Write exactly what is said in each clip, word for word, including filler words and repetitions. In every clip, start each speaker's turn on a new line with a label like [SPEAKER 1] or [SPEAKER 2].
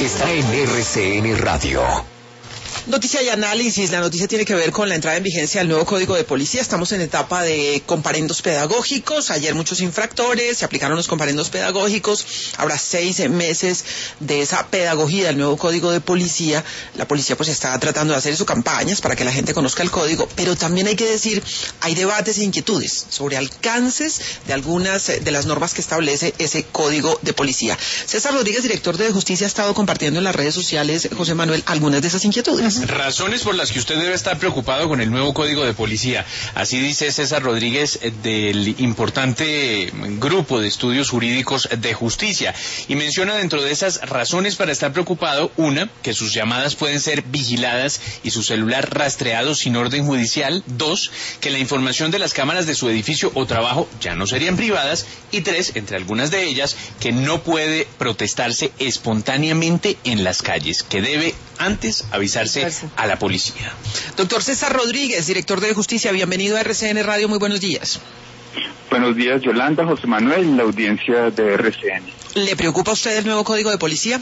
[SPEAKER 1] está en R C N Radio.
[SPEAKER 2] Noticia y análisis. La noticia tiene que ver con la entrada en vigencia del nuevo Código de Policía. Estamos en etapa de comparendos pedagógicos. Ayer muchos infractores, se aplicaron los comparendos pedagógicos. Habrá seis meses de esa pedagogía del nuevo Código de Policía. La policía pues está tratando de hacer sus campañas para que la gente conozca el código, pero también hay que decir, hay debates e inquietudes sobre alcances de algunas de las normas que establece ese Código de Policía. César Rodríguez, director de Justicia, ha estado compartiendo en las redes sociales, José Manuel, algunas de esas inquietudes.
[SPEAKER 3] Razones por las que usted debe estar preocupado con el nuevo Código de Policía. Así dice César Rodríguez del importante grupo de estudios jurídicos de justicia. Y menciona dentro de esas razones para estar preocupado, una, que sus llamadas pueden ser vigiladas y su celular rastreado sin orden judicial. Dos, que la información de las cámaras de su edificio o trabajo ya no serían privadas. Y tres, entre algunas de ellas, que no puede protestarse espontáneamente en las calles, que debe antes avisarse a la policía.
[SPEAKER 2] Doctor César Rodríguez, director de Justicia, bienvenido a R C N Radio, muy buenos días.
[SPEAKER 4] Buenos días, Yolanda, José Manuel, la audiencia de R C N.
[SPEAKER 2] ¿Le preocupa a usted el nuevo Código de Policía?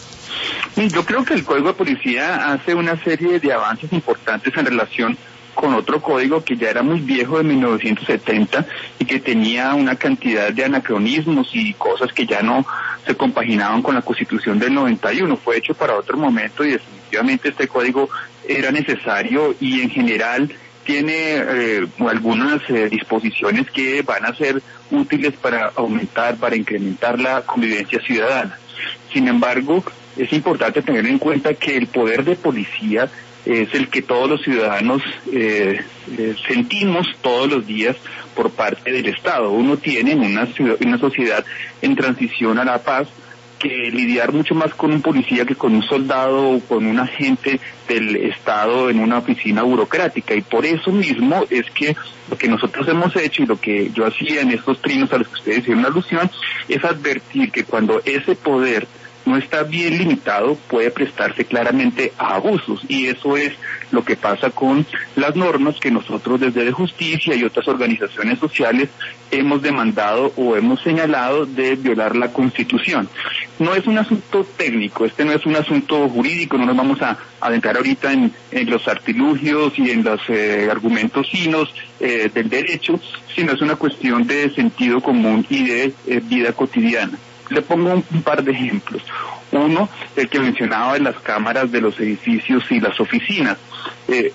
[SPEAKER 4] Yo creo que el Código de Policía hace una serie de avances importantes en relación con otro código que ya era muy viejo, de mil novecientos setenta, y que tenía una cantidad de anacronismos y cosas que ya no se compaginaban con la Constitución del noventa y uno. Fue hecho para otro momento y definitivamente este código era necesario, y en general tiene eh, algunas eh, disposiciones que van a ser útiles para aumentar, para incrementar la convivencia ciudadana. Sin embargo, es importante tener en cuenta que el poder de policía es el que todos los ciudadanos eh, eh, sentimos todos los días por parte del Estado. Uno tiene en una, ciudad, una sociedad en transición a la paz que lidiar mucho más con un policía que con un soldado o con un agente del Estado en una oficina burocrática, y por eso mismo es que lo que nosotros hemos hecho y lo que yo hacía en estos trinos a los que ustedes hicieron alusión es advertir que cuando ese poder no está bien limitado, puede prestarse claramente a abusos, y eso es lo que pasa con las normas que nosotros desde de Justicia y otras organizaciones sociales hemos demandado o hemos señalado de violar la Constitución. No es un asunto técnico, este no es un asunto jurídico, no nos vamos a adentrar ahorita en, en los artilugios y en los eh, argumentos finos eh, del derecho, sino es una cuestión de sentido común y de eh, vida cotidiana. Le pongo un, un par de ejemplos. Uno, el que mencionaba de las cámaras de los edificios y las oficinas. Eh,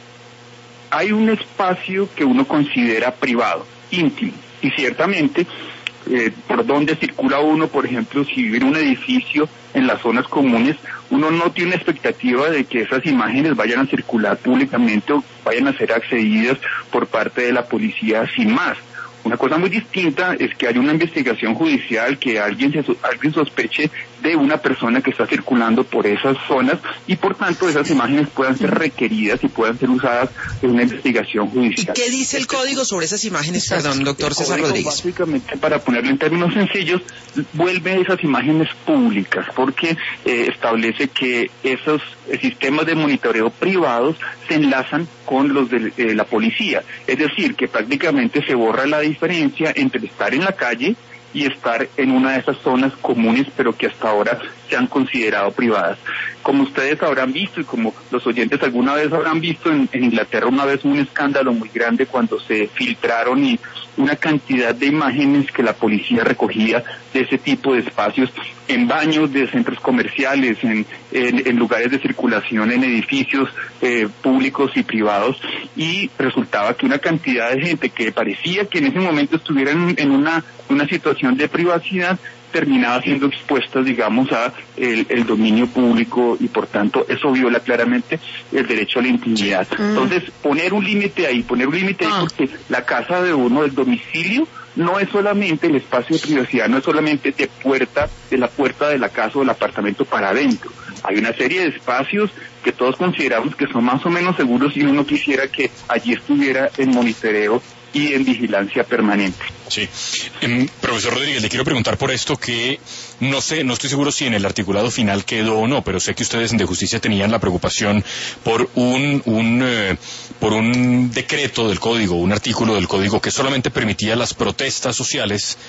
[SPEAKER 4] hay un espacio que uno considera privado, íntimo, y ciertamente eh, por donde circula uno, por ejemplo, si vive en un edificio en las zonas comunes, uno no tiene expectativa de que esas imágenes vayan a circular públicamente o vayan a ser accedidas por parte de la policía sin más. Una cosa muy distinta es que haya una investigación judicial, que alguien se, alguien sospeche de una persona que está circulando por esas zonas, y por tanto esas imágenes puedan ser requeridas y puedan ser usadas en una investigación judicial.
[SPEAKER 2] ¿Y qué dice el código sobre esas imágenes? Perdón, doctor César Rodríguez.
[SPEAKER 4] Básicamente, para ponerlo en términos sencillos, vuelve esas imágenes públicas, porque eh, establece que esos eh, sistemas de monitoreo privados se enlazan con los de eh, la policía. Es decir, que prácticamente se borra la diferencia entre estar en la calle y estar en una de esas zonas comunes, pero que hasta ahora se han considerado privadas. Como ustedes habrán visto, y como los oyentes alguna vez habrán visto, en, en Inglaterra una vez hubo un escándalo muy grande cuando se filtraron y una cantidad de imágenes que la policía recogía de ese tipo de espacios en baños de centros comerciales, en, en, en lugares de circulación, en edificios eh, públicos y privados, y resultaba que una cantidad de gente que parecía que en ese momento estuviera en, en una, una situación de privacidad, terminaba siendo expuesta, digamos, a el, el dominio público, y por tanto eso viola claramente el derecho a la intimidad. Mm. Entonces, poner un límite ahí, poner un límite ah. ahí, porque la casa de uno, el domicilio, no es solamente el espacio de privacidad, no es solamente de puerta, de la puerta de la casa o del apartamento para adentro. Hay una serie de espacios que todos consideramos que son más o menos seguros, y uno quisiera que allí estuviera en monitoreo y en vigilancia permanente.
[SPEAKER 5] Sí. Eh, profesor Rodríguez, le quiero preguntar por esto que no sé, no estoy seguro si en el articulado final quedó o no, pero sé que ustedes en De Justicia tenían la preocupación por un, un eh, por un decreto del código, un artículo del código que solamente permitía las protestas sociales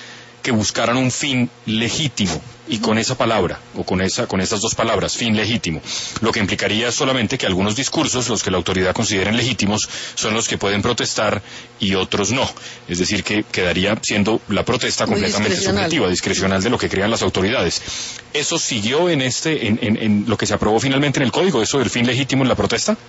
[SPEAKER 5] que buscaran un fin legítimo, y con esa palabra, o con esa, con estas dos palabras, fin legítimo, lo que implicaría solamente que algunos discursos, los que la autoridad consideren legítimos, son los que pueden protestar y otros no. Es decir, que quedaría siendo la protesta muy completamente subjetiva, discrecional de lo que crean las autoridades. ¿Eso siguió en este, en, en, en lo que se aprobó finalmente en el código, eso del fin legítimo en la protesta?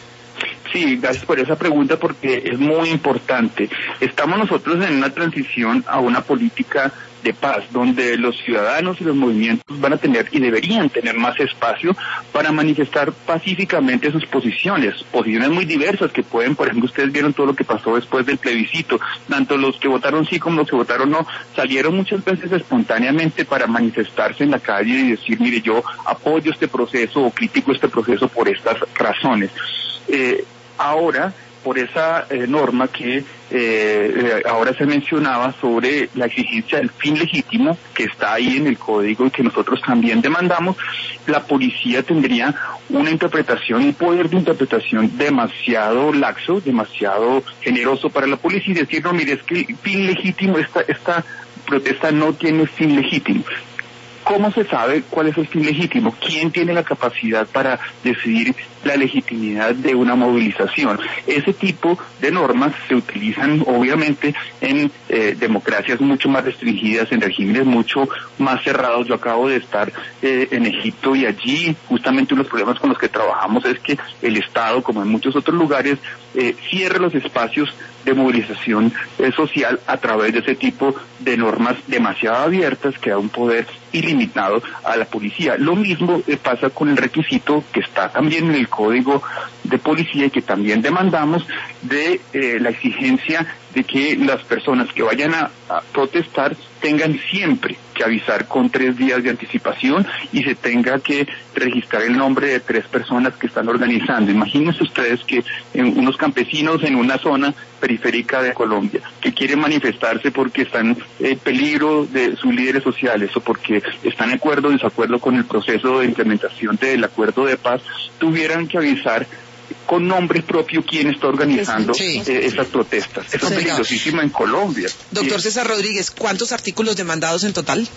[SPEAKER 4] Sí, gracias por esa pregunta porque es muy importante. Estamos nosotros en una transición a una política de paz, donde los ciudadanos y los movimientos van a tener y deberían tener más espacio para manifestar pacíficamente sus posiciones, posiciones muy diversas que pueden, por ejemplo, ustedes vieron todo lo que pasó después del plebiscito, tanto los que votaron sí como los que votaron no, salieron muchas veces espontáneamente para manifestarse en la calle y decir, mire, yo apoyo este proceso o critico este proceso por estas razones. Eh, ahora, por esa eh, norma que eh, eh, ahora se mencionaba sobre la exigencia del fin legítimo, que está ahí en el código y que nosotros también demandamos, la policía tendría una interpretación, un poder de interpretación demasiado laxo, demasiado generoso para la policía y decir, no, mire, es que el fin legítimo, esta, esta protesta no tiene fin legítimo. ¿Cómo se sabe cuál es el fin legítimo? ¿Quién tiene la capacidad para decidir la legitimidad de una movilización? Ese tipo de normas se utilizan obviamente en eh, democracias mucho más restringidas, en regímenes mucho más cerrados. Yo acabo de estar eh, en Egipto y allí justamente uno de los problemas con los que trabajamos es que el Estado, como en muchos otros lugares, eh, cierra los espacios de movilización eh, social a través de ese tipo de normas demasiado abiertas que da un poder ilimitado a la policía. Lo mismo eh, pasa con el requisito que está también en el Código de Policía y que también demandamos de eh, la exigencia de que las personas que vayan a, a protestar tengan siempre que avisar con tres días de anticipación y se tenga que registrar el nombre de tres personas que están organizando. Imagínense ustedes que en unos campesinos en una zona periférica de Colombia que quieren manifestarse porque están en peligro de sus líderes sociales o porque están de acuerdo o desacuerdo con el proceso de implementación del acuerdo de paz, tuvieran que avisar con nombre propio quién está organizando sí. eh, esas protestas. Eso es peligrosísimo en Colombia.
[SPEAKER 2] Doctor César Rodríguez, ¿cuántos artículos demandados en total?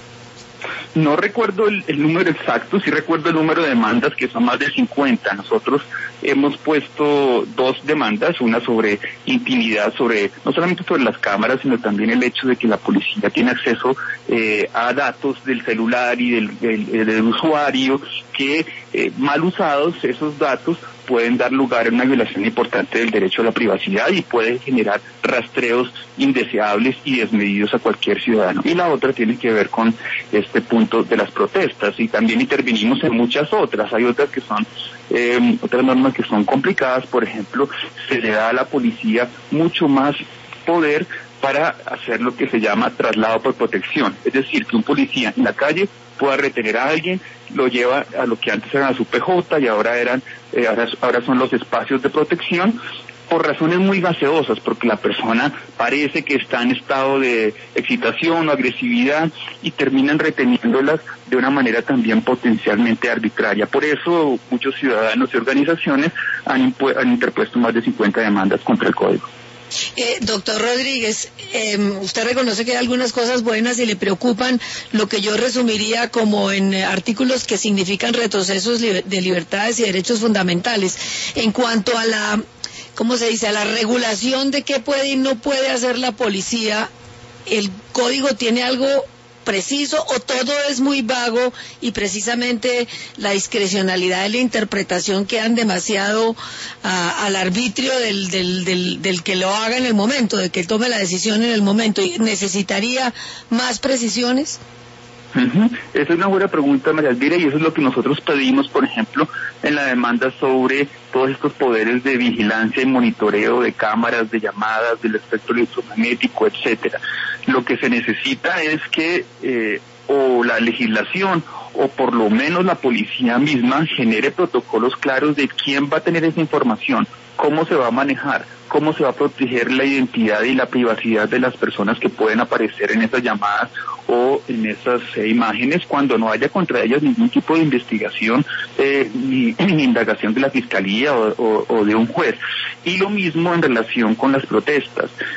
[SPEAKER 4] No recuerdo el, el número exacto, sí recuerdo el número de demandas, que son más de cincuenta. Nosotros hemos puesto dos demandas, una sobre intimidad, sobre no solamente sobre las cámaras, sino también el hecho de que la policía tiene acceso eh, a datos del celular y del, del, del usuario, que eh, mal usados esos datos pueden dar lugar a una violación importante del derecho a la privacidad y pueden generar rastreos indeseables y desmedidos a cualquier ciudadano. Y la otra tiene que ver con este punto de las protestas, y también intervinimos en muchas otras. Hay otras que son, eh, otras normas que son complicadas. Por ejemplo, se le da a la policía mucho más poder para hacer lo que se llama traslado por protección, es decir, que un policía en la calle pueda retener a alguien, lo lleva a lo que antes eran a su P J y ahora eran eh, ahora, ahora son los espacios de protección, por razones muy gaseosas, porque la persona parece que está en estado de excitación o agresividad y terminan reteniéndolas de una manera también potencialmente arbitraria. Por eso muchos ciudadanos y organizaciones han, han interpuesto más de cincuenta demandas contra el Código.
[SPEAKER 6] Eh, doctor Rodríguez, eh, usted reconoce que hay algunas cosas buenas y le preocupan lo que yo resumiría como en eh, artículos que significan retrocesos li- de libertades y derechos fundamentales. En cuanto a la, ¿cómo se dice?, a la regulación de qué puede y no puede hacer la policía, ¿el código tiene algo preciso o todo es muy vago y precisamente la discrecionalidad de la interpretación quedan demasiado a, al arbitrio del, del, del, del que lo haga en el momento, de que tome la decisión en el momento? ¿Y necesitaría más precisiones?
[SPEAKER 4] Uh-huh. Esa es una buena pregunta, María Elvira, y eso es lo que nosotros pedimos, por ejemplo, en la demanda sobre todos estos poderes de vigilancia y monitoreo de cámaras, de llamadas, del espectro electromagnético, etcétera. Lo que se necesita es que eh, o la legislación o por lo menos la policía misma genere protocolos claros de quién va a tener esa información, cómo se va a manejar, cómo se va a proteger la identidad y la privacidad de las personas que pueden aparecer en esas llamadas o en esas eh, imágenes, cuando no haya contra ellas ningún tipo de investigación eh, ni, ni indagación de la fiscalía o, o, o de un juez. Y lo mismo en relación con las protestas.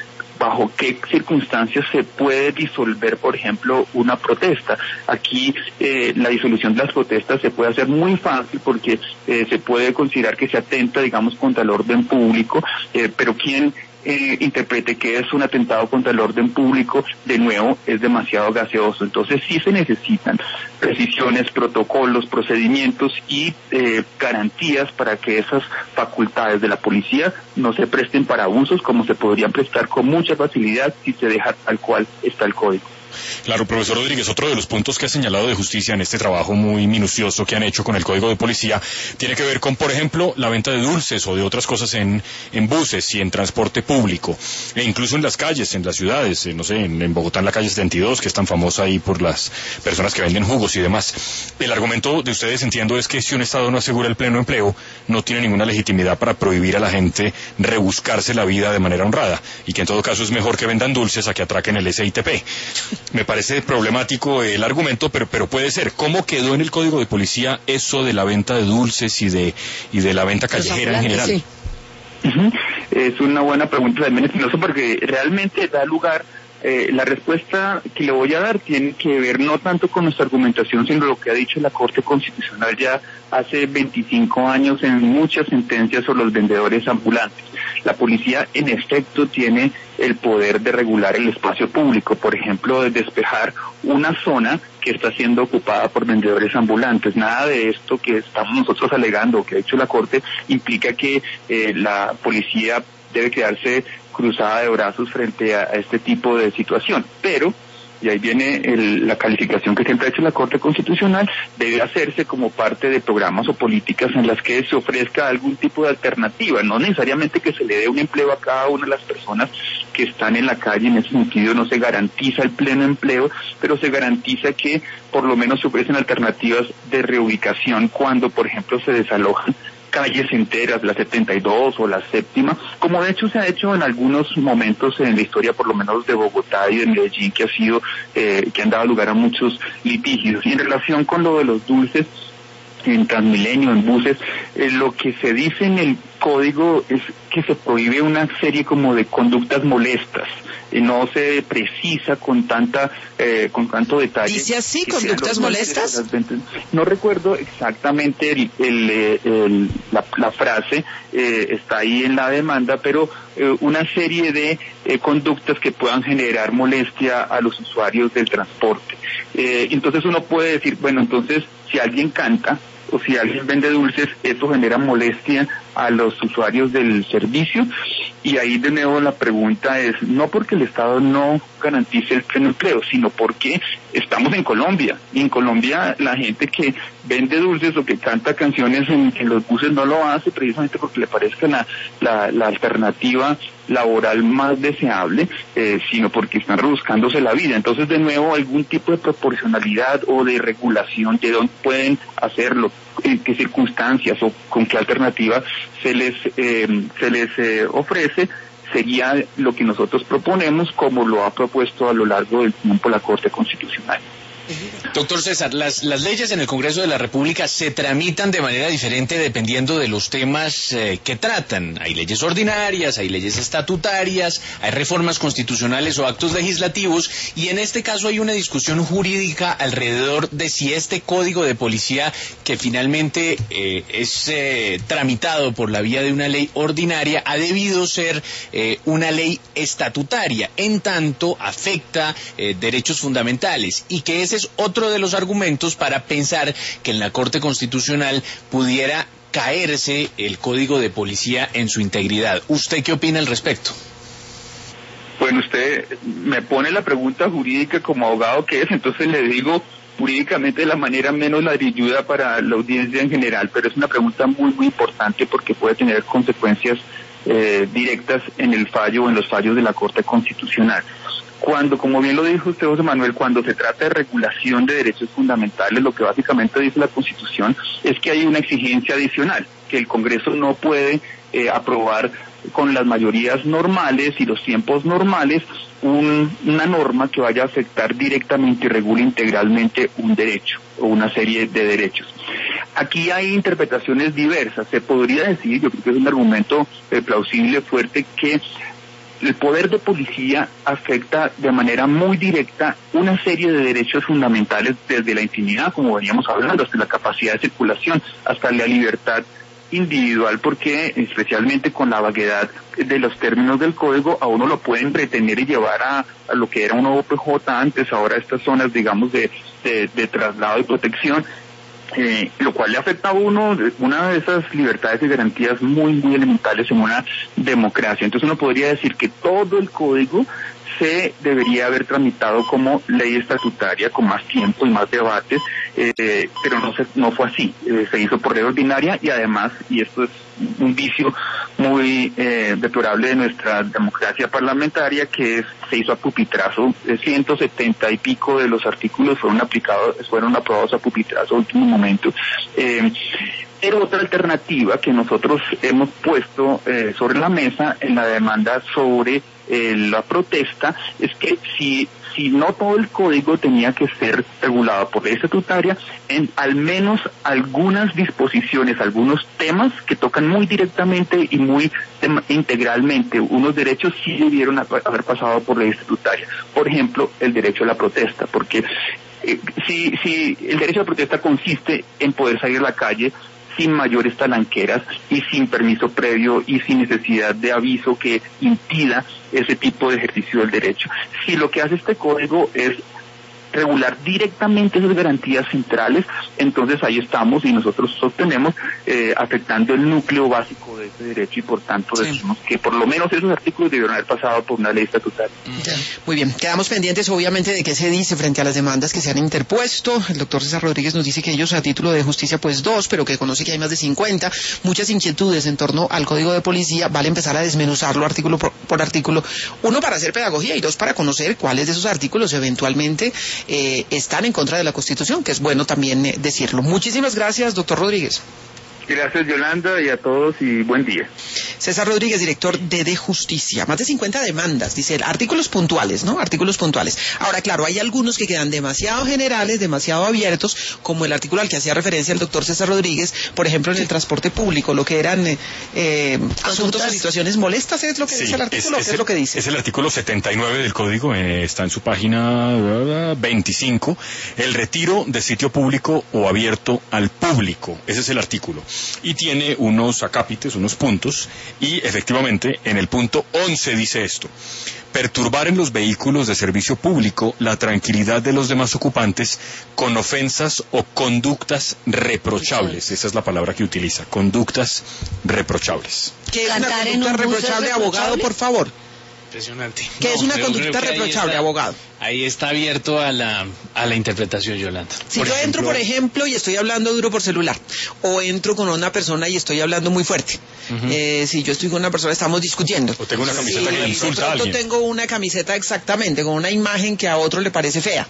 [SPEAKER 4] bajo qué circunstancias se puede disolver, por ejemplo, una protesta. Aquí eh, la disolución de las protestas se puede hacer muy fácil porque eh, se puede considerar que se atenta, digamos, contra el orden público, eh, pero quien eh, interprete que es un atentado contra el orden público, de nuevo, es demasiado gaseoso. Entonces sí se necesitan precisiones, protocolos, procedimientos y eh, garantías para que esas facultades de la policía no se presten para abusos como se podrían prestar con mucha facilidad si se deja tal cual está el código.
[SPEAKER 5] Claro, profesor Rodríguez, otro de los puntos que ha señalado de justicia en este trabajo muy minucioso que han hecho con el Código de Policía tiene que ver con, por ejemplo, la venta de dulces o de otras cosas en, en buses y en transporte público, e incluso en las calles, en las ciudades, eh, no sé, en, en Bogotá en la calle setenta y dos, que es tan famosa ahí por las personas que venden jugos y demás. El argumento de ustedes, entiendo, es que si un Estado no asegura el pleno empleo, no tiene ninguna legitimidad para prohibir a la gente rebuscarse la vida de manera honrada, y que en todo caso es mejor que vendan dulces a que atraquen el S I T P. Me parece problemático el argumento, pero pero puede ser. ¿Cómo quedó en el Código de Policía eso de la venta de dulces y de y de la venta callejera en general?
[SPEAKER 6] Sí.
[SPEAKER 4] Uh-huh. Es una buena pregunta también, Espinosa, porque realmente da lugar, eh, la respuesta que le voy a dar tiene que ver no tanto con nuestra argumentación, sino lo que ha dicho la Corte Constitucional ya hace veinticinco años en muchas sentencias sobre los vendedores ambulantes. La policía, en efecto, tiene el poder de regular el espacio público, por ejemplo, de despejar una zona que está siendo ocupada por vendedores ambulantes. Nada de esto que estamos nosotros alegando, que ha hecho la Corte, implica que eh, la policía debe quedarse cruzada de brazos frente a, a este tipo de situación. Pero, y ahí viene el, la calificación que siempre ha hecho la Corte Constitucional, debe hacerse como parte de programas o políticas en las que se ofrezca algún tipo de alternativa, no necesariamente que se le dé un empleo a cada una de las personas que están en la calle. En ese sentido no se garantiza el pleno empleo, pero se garantiza que por lo menos se ofrecen alternativas de reubicación cuando, por ejemplo, se desalojan calles enteras, la setenta y dos o la séptima, como de hecho se ha hecho en algunos momentos en la historia, por lo menos de Bogotá y de Medellín, que ha sido, eh, que han dado lugar a muchos litigios. Y en relación con lo de los dulces, en Transmilenio, en buses, eh, lo que se dice en el código es que se prohíbe una serie como de conductas molestas, y no se precisa con tanta eh, con tanto detalle.
[SPEAKER 2] ¿Dice así, conductas molestas?
[SPEAKER 4] No recuerdo exactamente el, el, el, la, la frase, eh, está ahí en la demanda, pero eh, una serie de eh, conductas que puedan generar molestia a los usuarios del transporte. Eh, entonces uno puede decir, bueno, entonces si alguien canta o si alguien vende dulces, eso genera molestia a los usuarios del servicio. Y ahí de nuevo la pregunta es, no porque el Estado no garantice el pleno empleo, sino porque estamos en Colombia, y en Colombia la gente que vende dulces o que canta canciones en, en los buses no lo hace precisamente porque le parezca la, la, la alternativa laboral más deseable, eh, sino porque están rebuscándose la vida. Entonces, de nuevo, algún tipo de proporcionalidad o de regulación de dónde pueden hacerlo, en qué circunstancias o con qué alternativa se les eh, se les eh, ofrece, sería lo que nosotros proponemos, como lo ha propuesto a lo largo del tiempo la Corte Constitucional.
[SPEAKER 3] Doctor César, las, las leyes en el Congreso de la República se tramitan de manera diferente dependiendo de los temas eh, que tratan. Hay leyes ordinarias, hay leyes estatutarias, hay reformas constitucionales o actos legislativos, y en este caso hay una discusión jurídica alrededor de si este Código de Policía, que finalmente eh, es eh, tramitado por la vía de una ley ordinaria, ha debido ser eh, una ley estatutaria, en tanto afecta eh, derechos fundamentales, y que ese es otro de los argumentos para pensar que en la Corte Constitucional pudiera caerse el Código de Policía en su integridad. ¿Usted qué opina al respecto?
[SPEAKER 4] Bueno, usted me pone la pregunta jurídica como abogado que es, entonces le digo jurídicamente de la manera menos ladrilluda para la audiencia en general, pero es una pregunta muy, muy importante porque puede tener consecuencias eh, directas en el fallo o en los fallos de la Corte Constitucional. Cuando, como bien lo dijo usted, José Manuel, cuando se trata de regulación de derechos fundamentales, lo que básicamente dice la Constitución es que hay una exigencia adicional, que el Congreso no puede eh, aprobar con las mayorías normales y los tiempos normales un, una norma que vaya a afectar directamente y regule integralmente un derecho o una serie de derechos. Aquí hay interpretaciones diversas. Se podría decir, yo creo que es un argumento eh, plausible, fuerte, que el poder de policía afecta de manera muy directa una serie de derechos fundamentales, desde la intimidad, como veníamos hablando, hasta la capacidad de circulación, hasta la libertad individual, porque especialmente con la vaguedad de los términos del código, a uno lo pueden retener y llevar a, a lo que era una O P J antes, ahora estas zonas, digamos, de, de, de traslado y protección, eh, lo cual le afecta a uno una de esas libertades y garantías muy, muy elementales en una democracia. Entonces uno podría decir que todo el código se debería haber tramitado como ley estatutaria con más tiempo y más debates, eh, pero no se, no fue así, eh, se hizo por ley ordinaria y además, y esto es un vicio muy eh, deplorable de nuestra democracia parlamentaria, que es, se hizo a pupitrazo, ciento setenta y pico de los artículos fueron aplicados, fueron aprobados a pupitrazo a último momento. Eh, Pero otra alternativa que nosotros hemos puesto eh, sobre la mesa en la demanda sobre eh, la protesta es que si si no todo el código tenía que ser regulado por ley estatutaria, en al menos algunas disposiciones, algunos temas que tocan muy directamente y muy tema, integralmente unos derechos sí debieron haber pasado por ley estatutaria. Por ejemplo, el derecho a la protesta, porque eh, si, si el derecho a la protesta consiste en poder salir a la calle sin mayores talanqueras y sin permiso previo y sin necesidad de aviso que impida ese tipo de ejercicio del derecho. Si lo que hace este código es regular directamente esas garantías centrales, entonces ahí estamos y nosotros sostenemos eh, afectando el núcleo básico de ese derecho y por tanto sí. decimos que por lo menos esos artículos debieron haber pasado por una ley estatutaria.
[SPEAKER 2] Ya. Muy bien, quedamos pendientes obviamente de qué se dice frente a las demandas que se han interpuesto. El doctor César Rodríguez nos dice que ellos a título de justicia pues dos, pero que conoce que hay más de cincuenta, muchas inquietudes en torno al Código de Policía. Vale empezar a desmenuzarlo artículo por, por artículo, uno para hacer pedagogía y dos para conocer cuáles de esos artículos eventualmente Eh, están en contra de la Constitución, que es bueno también eh, decirlo. Muchísimas gracias, doctor Rodríguez.
[SPEAKER 4] Gracias, Yolanda, y a todos, y buen día.
[SPEAKER 2] César Rodríguez, director de De Justicia. Más de cincuenta demandas, dice, artículos puntuales, ¿no? Artículos puntuales. Ahora, claro, hay algunos que quedan demasiado generales, demasiado abiertos, como el artículo al que hacía referencia el doctor César Rodríguez, por ejemplo, en el transporte público, lo que eran eh, eh, asuntos o situaciones molestas, ¿es lo que sí, dice el artículo? Es, es, ¿Qué es lo que dice?
[SPEAKER 5] Es el artículo setenta y nueve del Código, eh, está en su página veinticinco, el retiro de sitio público o abierto al público. Ese es el artículo. Y tiene unos acápites, unos puntos, y efectivamente en el punto once dice esto: perturbar en los vehículos de servicio público la tranquilidad de los demás ocupantes con ofensas o conductas reprochables. Esa es la palabra que utiliza, conductas reprochables.
[SPEAKER 2] ¿Qué es una conducta reprochable, abogado, por favor?
[SPEAKER 3] Impresionante.
[SPEAKER 2] ¿Qué
[SPEAKER 3] no,
[SPEAKER 2] es una conducta
[SPEAKER 3] que
[SPEAKER 2] reprochable,
[SPEAKER 3] está,
[SPEAKER 2] abogado?
[SPEAKER 3] Ahí está abierto a la, a la interpretación, Yolanda.
[SPEAKER 2] Si
[SPEAKER 3] por
[SPEAKER 2] yo
[SPEAKER 3] ejemplo,
[SPEAKER 2] entro, por ejemplo, y estoy hablando duro por celular, o entro con una persona y estoy hablando muy fuerte, uh-huh. eh, si yo estoy con una persona, estamos discutiendo.
[SPEAKER 5] O tengo una camiseta
[SPEAKER 2] si
[SPEAKER 5] que insulta a alguien.
[SPEAKER 2] tengo una camiseta exactamente, con una imagen que a otro le parece fea.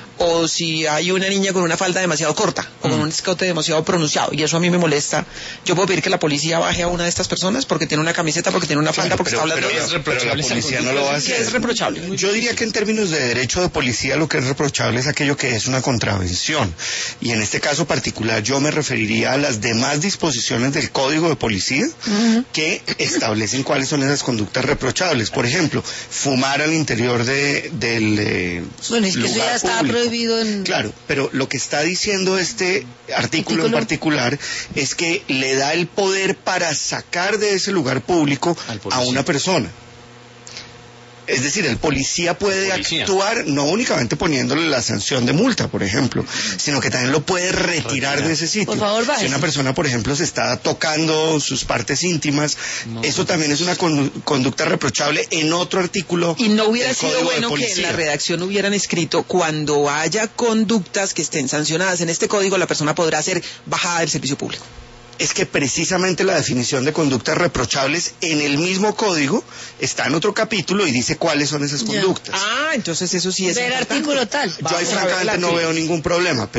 [SPEAKER 2] O si hay una niña con una falda demasiado corta, o con mm. un escote demasiado pronunciado, y eso a mí me molesta, yo puedo pedir que la policía baje a una de estas personas porque tiene una camiseta, porque tiene una falda, porque
[SPEAKER 7] pero,
[SPEAKER 2] está hablando...
[SPEAKER 7] Pero,
[SPEAKER 2] de...
[SPEAKER 7] es reprochable, pero la policía no lo va a hacer.
[SPEAKER 2] ¿Qué es reprochable?
[SPEAKER 7] Yo diría que en términos de derecho de policía lo que es reprochable es aquello que es una contravención. Y en este caso particular yo me referiría a las demás disposiciones del Código de Policía uh-huh. que establecen cuáles son esas conductas reprochables. Por ejemplo, fumar al interior de, del eh,
[SPEAKER 6] bueno, es que
[SPEAKER 7] lugar
[SPEAKER 6] eso ya está
[SPEAKER 7] público.
[SPEAKER 6] prohibido en...
[SPEAKER 7] Claro, pero lo que está diciendo este artículo, artículo en particular es que le da el poder para sacar de ese lugar público a una persona. Es decir, el policía puede policía. actuar no únicamente poniéndole la sanción de multa, por ejemplo, sino que también lo puede retirar, retirar. de ese sitio.
[SPEAKER 6] Por favor,
[SPEAKER 7] si una persona, por ejemplo, se está tocando sus partes íntimas, no. eso también es una con, conducta reprochable en otro artículo.
[SPEAKER 2] Y no hubiera sido bueno que en la redacción hubieran escrito: cuando haya conductas que estén sancionadas en este código, la persona podrá ser bajada del servicio público.
[SPEAKER 7] Es que precisamente la definición de conductas reprochables en el mismo código está en otro capítulo y dice cuáles son esas conductas.
[SPEAKER 2] Ah, entonces eso sí es
[SPEAKER 6] del artículo tal.
[SPEAKER 7] Yo ahí francamente no veo ningún problema, pero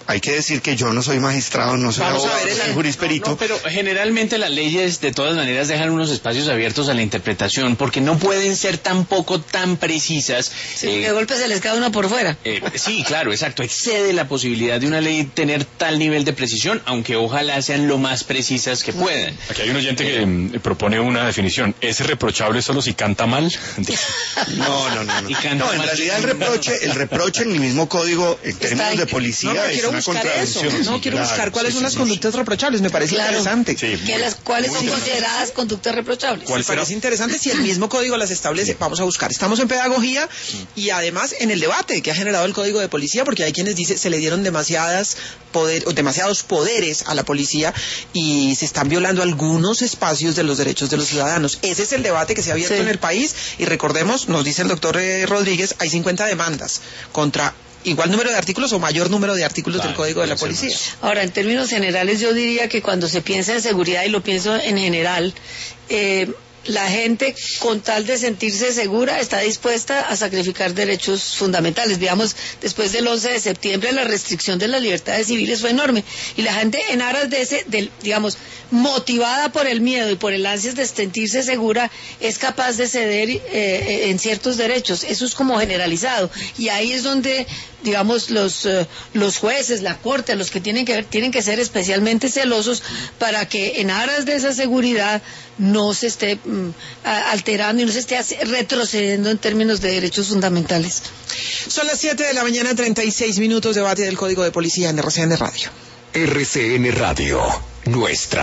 [SPEAKER 7] hay que decir que yo no soy magistrado, no soy
[SPEAKER 2] Vamos a
[SPEAKER 7] abogado,
[SPEAKER 2] ver el-
[SPEAKER 7] soy jurisperito.
[SPEAKER 3] No, no, pero generalmente las leyes de todas maneras dejan unos espacios abiertos a la interpretación porque no pueden ser tampoco tan precisas.
[SPEAKER 6] Sí,
[SPEAKER 3] eh,
[SPEAKER 6] de golpe se les cae una por fuera.
[SPEAKER 3] eh, sí, claro, exacto. Excede la posibilidad de una ley tener tal nivel de precisión, aunque ojalá sean lo más precisas que puedan.
[SPEAKER 5] Aquí hay un oyente que mm, propone una definición. ¿Es reprochable solo si canta mal?
[SPEAKER 7] No, no, no. No,
[SPEAKER 3] Y canta
[SPEAKER 7] No, en
[SPEAKER 3] mal.
[SPEAKER 7] realidad el reproche, el reproche en el mismo código, en términos
[SPEAKER 6] ahí.
[SPEAKER 7] de
[SPEAKER 2] No,
[SPEAKER 7] policía,
[SPEAKER 2] pero
[SPEAKER 7] es
[SPEAKER 2] quiero
[SPEAKER 7] una
[SPEAKER 2] buscar eso.
[SPEAKER 7] contravención.
[SPEAKER 2] No,
[SPEAKER 7] Sí,
[SPEAKER 2] quiero
[SPEAKER 7] claro,
[SPEAKER 2] buscar cuáles
[SPEAKER 7] sí,
[SPEAKER 2] son
[SPEAKER 7] sí,
[SPEAKER 2] las
[SPEAKER 7] sí.
[SPEAKER 2] conductas reprochables. Me parece
[SPEAKER 6] Claro.
[SPEAKER 2] interesante.
[SPEAKER 5] Sí,
[SPEAKER 6] ¿Qué las, ¿Cuáles son consideradas conductas reprochables?
[SPEAKER 2] Me parece interesante si el mismo código las establece. Vamos a buscar. Estamos en pedagogía y además en el debate que ha generado el código de policía, porque hay quienes dicen se le dieron demasiadas poder, o demasiados poderes a la policía y se están violando algunos espacios de los derechos de los ciudadanos. Ese es el debate que se ha abierto
[SPEAKER 6] Sí.
[SPEAKER 2] en el país y recordemos, nos dice el doctor eh, Rodríguez, hay cincuenta demandas contra igual número de artículos o mayor número de artículos
[SPEAKER 5] Claro,
[SPEAKER 2] del código de la
[SPEAKER 5] puede ser
[SPEAKER 2] policía.
[SPEAKER 6] Ahora, en términos generales, yo diría que cuando se piensa en seguridad, y lo pienso en general, eh, la gente, con tal de sentirse segura, está dispuesta a sacrificar derechos fundamentales. Digamos, después del once de septiembre, la restricción de las libertades civiles fue enorme. Y la gente, en aras de ese, del, digamos, motivada por el miedo y por el ansias de sentirse segura, es capaz de ceder eh, en ciertos derechos. Eso es como generalizado. Y ahí es donde, digamos, los, eh, los jueces, la corte, los que tienen que ver, tienen que ser especialmente celosos para que en aras de esa seguridad no se esté mm, a- alterando y no se esté hace- retrocediendo en términos de derechos fundamentales.
[SPEAKER 2] Son las siete de la mañana, treinta y seis minutos, debate del código de policía en R C N Radio.
[SPEAKER 1] R C N Radio, nuestra